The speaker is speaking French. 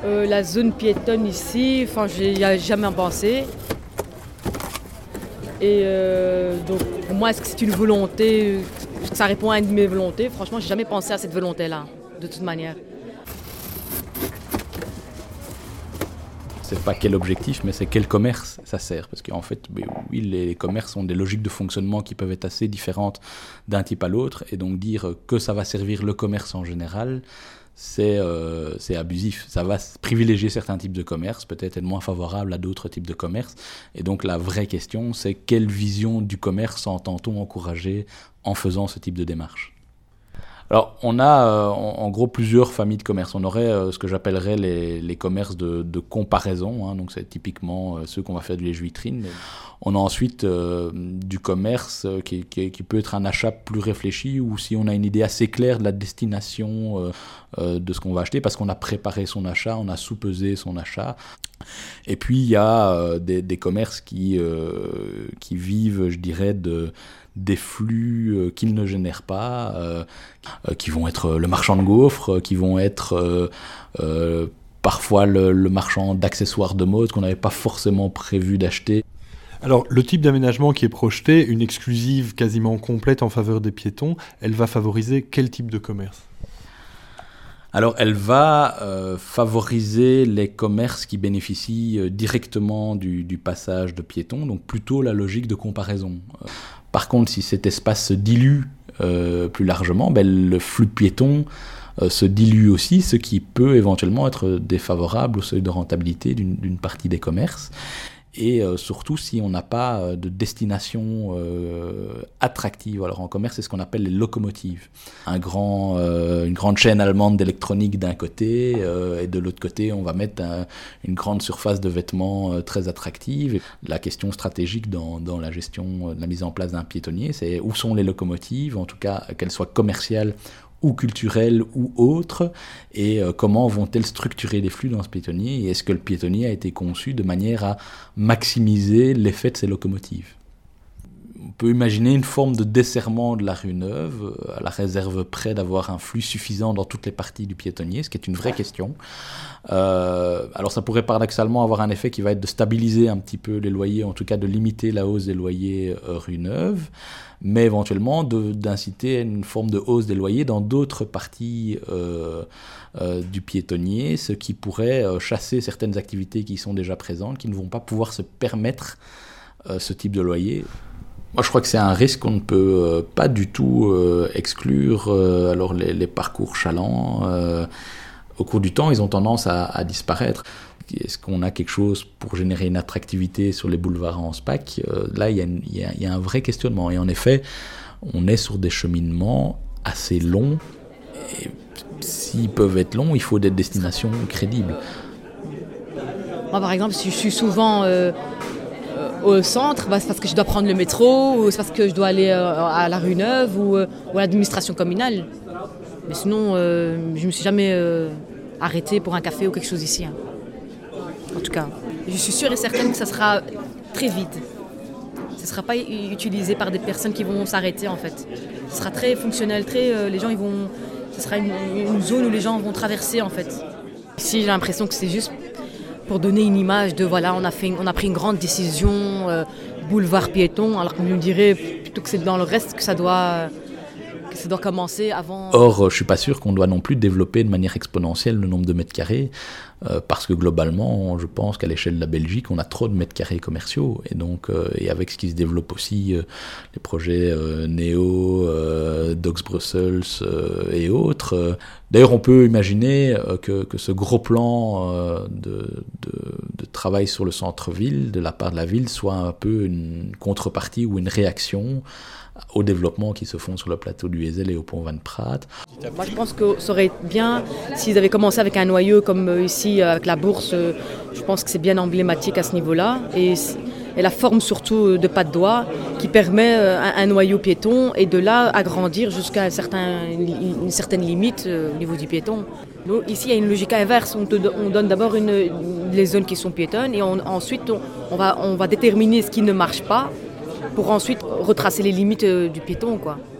La zone piétonne ici, j'y ai jamais pensé. Et donc, pour moi, est-ce que c'est une volonté, est-ce que ça répond à une de mes volontés? Franchement, j'ai jamais pensé à cette volonté-là, de toute manière. C'est pas quel objectif, mais c'est quel commerce ça sert. Parce qu'en fait, oui, les commerces ont des logiques de fonctionnement qui peuvent être assez différentes d'un type à l'autre. Et donc dire que ça va servir le commerce en général, c'est abusif. Ça va privilégier certains types de commerce, peut-être être moins favorable à d'autres types de commerce. Et donc la vraie question, c'est quelle vision du commerce entend-on encourager en faisant ce type de démarche? Alors, on a en gros plusieurs familles de commerces. On aurait ce que j'appellerais les commerces de comparaison, hein, donc c'est typiquement ceux qu'on va faire du lèche-vitrine. On a ensuite du commerce qui peut être un achat plus réfléchi, ou si on a une idée assez claire de la destination de ce qu'on va acheter, parce qu'on a préparé son achat, on a sous-pesé son achat. Et puis il y a des commerces qui vivent, je dirais, des flux qu'ils ne génèrent pas, qui vont être le marchand de gaufres, qui vont être parfois le marchand d'accessoires de mode qu'on n'avait pas forcément prévu d'acheter. Alors, le type d'aménagement qui est projeté, une exclusive quasiment complète en faveur des piétons, elle va favoriser quel type de commerce ? Alors, elle va favoriser les commerces qui bénéficient directement du passage de piétons, donc plutôt la logique de comparaison. Par contre, si cet espace se dilue plus largement, le flux de piétons se dilue aussi, ce qui peut éventuellement être défavorable au seuil de rentabilité d'une partie des commerces. Et surtout si on n'a pas de destination attractive. Alors en commerce, c'est ce qu'on appelle les locomotives. Une grande chaîne allemande d'électronique d'un côté, et de l'autre côté, on va mettre une grande surface de vêtements très attractive. La question stratégique dans la gestion, de la mise en place d'un piétonnier, c'est où sont les locomotives, en tout cas qu'elles soient commerciales ou culturelles ou autres, et comment vont-elles structurer les flux dans ce piétonnier, et est-ce que le piétonnier a été conçu de manière à maximiser l'effet de ces locomotives. On peut imaginer une forme de desserrement de la rue Neuve, à la réserve près d'avoir un flux suffisant dans toutes les parties du piétonnier, ce qui est une vraie question. Alors ça pourrait paradoxalement avoir un effet qui va être de stabiliser un petit peu les loyers, en tout cas de limiter la hausse des loyers rue Neuve, mais éventuellement d'inciter à une forme de hausse des loyers dans d'autres parties du piétonnier, ce qui pourrait chasser certaines activités qui sont déjà présentes, qui ne vont pas pouvoir se permettre ce type de loyer. Moi, je crois que c'est un risque qu'on ne peut pas du tout exclure. Alors, les parcours chalands, au cours du temps, ils ont tendance à disparaître. Est-ce qu'on a quelque chose pour générer une attractivité sur les boulevards en SPAC ? Là, il y a un vrai questionnement. Et en effet, on est sur des cheminements assez longs. Et s'ils peuvent être longs, il faut des destinations crédibles. Moi, par exemple, si je suis souvent au centre, c'est parce que je dois prendre le métro, ou c'est parce que je dois aller à la rue Neuve ou à l'administration communale. Mais sinon, je ne me suis jamais arrêtée pour un café ou quelque chose ici. Hein. En tout cas, je suis sûre et certaine que ça sera très vide. Ce ne sera pas utilisé par des personnes qui vont s'arrêter en fait. Ce sera très fonctionnel, les gens ce sera une zone où les gens vont traverser en fait. Ici, j'ai l'impression que c'est juste pour donner une image de voilà, on a pris une grande décision, boulevard piéton, alors qu'on nous dirait plutôt que c'est dans le reste que ça doit commencer avant. Or, je ne suis pas sûr qu'on doit non plus développer de manière exponentielle le nombre de mètres carrés, parce que globalement, je pense qu'à l'échelle de la Belgique, on a trop de mètres carrés commerciaux. Et donc, et avec ce qui se développe aussi, les projets Néo, Docs Brussels et autres. D'ailleurs, on peut imaginer que ce gros plan de travail sur le centre-ville, de la part de la ville, soit un peu une contrepartie ou une réaction aux développements qui se font sur le plateau du Hezel et au pont Van Praat. Moi, je pense que ça aurait été bien s'ils avaient commencé avec un noyau comme ici, avec la bourse. Je pense que c'est bien emblématique à ce niveau-là. Et la forme surtout de pas de doigt qui permet un noyau piéton et de là agrandir jusqu'à une certaine limite au niveau du piéton. Nous, ici, il y a une logique inverse. On donne d'abord les zones qui sont piétonnes et ensuite on va déterminer ce qui ne marche pas pour ensuite retracer les limites du piéton, quoi.